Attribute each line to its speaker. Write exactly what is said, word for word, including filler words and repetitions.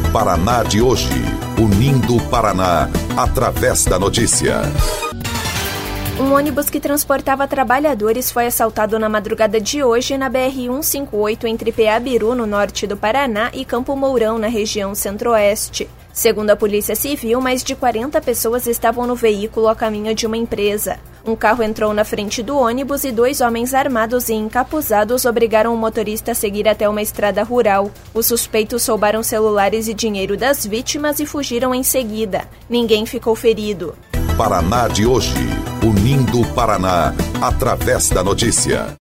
Speaker 1: Paraná de hoje, unindo o Paraná através da notícia.
Speaker 2: Um ônibus que transportava trabalhadores foi assaltado na madrugada de hoje na B R cento e cinquenta e oito entre Peabiru, no norte do Paraná, e Campo Mourão, na região centro-oeste. Segundo a Polícia Civil, mais de quarenta pessoas estavam no veículo a caminho de uma empresa. Um carro entrou na frente do ônibus e dois homens armados e encapuzados obrigaram o motorista a seguir até uma estrada rural. Os suspeitos roubaram celulares e dinheiro das vítimas e fugiram em seguida. Ninguém ficou ferido.
Speaker 1: Paraná de hoje, unindo o Paraná através da notícia.